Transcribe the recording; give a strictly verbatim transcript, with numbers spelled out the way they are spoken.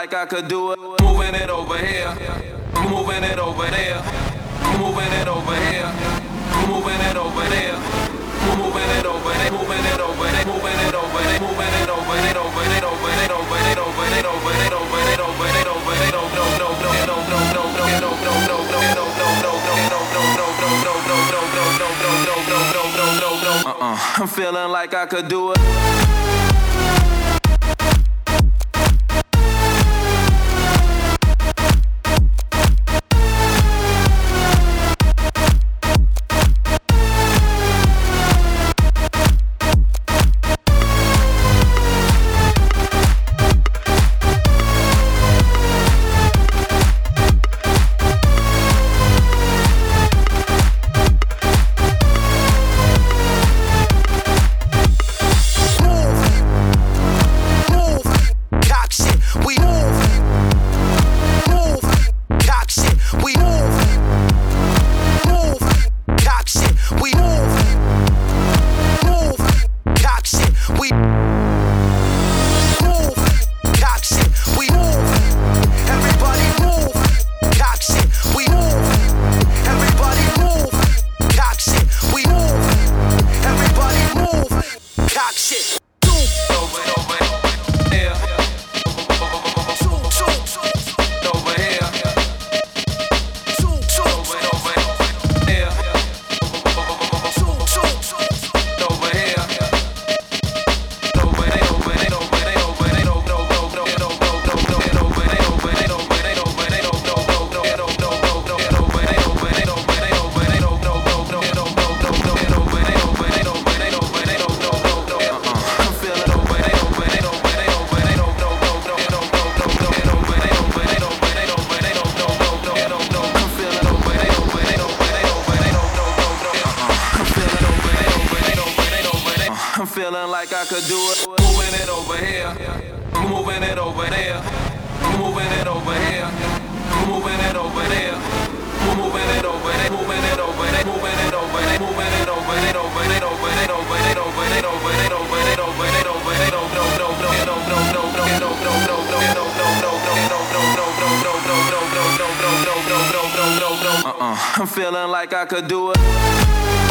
like I could do it. Moving it over here, moving it over there, moving it over here, moving it over there, moving it over there, moving it over there, moving it over there, moving it over it, over it, over it, over it, over it, over it, over it, over it, over it, no, no, no, no, no, no, no, no, no, no, no, no, no, no, uh-uh. I'm feeling like I could do it. Feeling like I could do it. Moving it over here, moving it over there, moving it over here, moving it over there, moving it over there, moving it over there, moving it over there, moving it over there, over it, over it, over it, over it, over it, over it, over it, over it, no, no, no, no, no, no, no, no, no, no, no, no, no, no, no, uh-uh. I'm feeling like I could do it.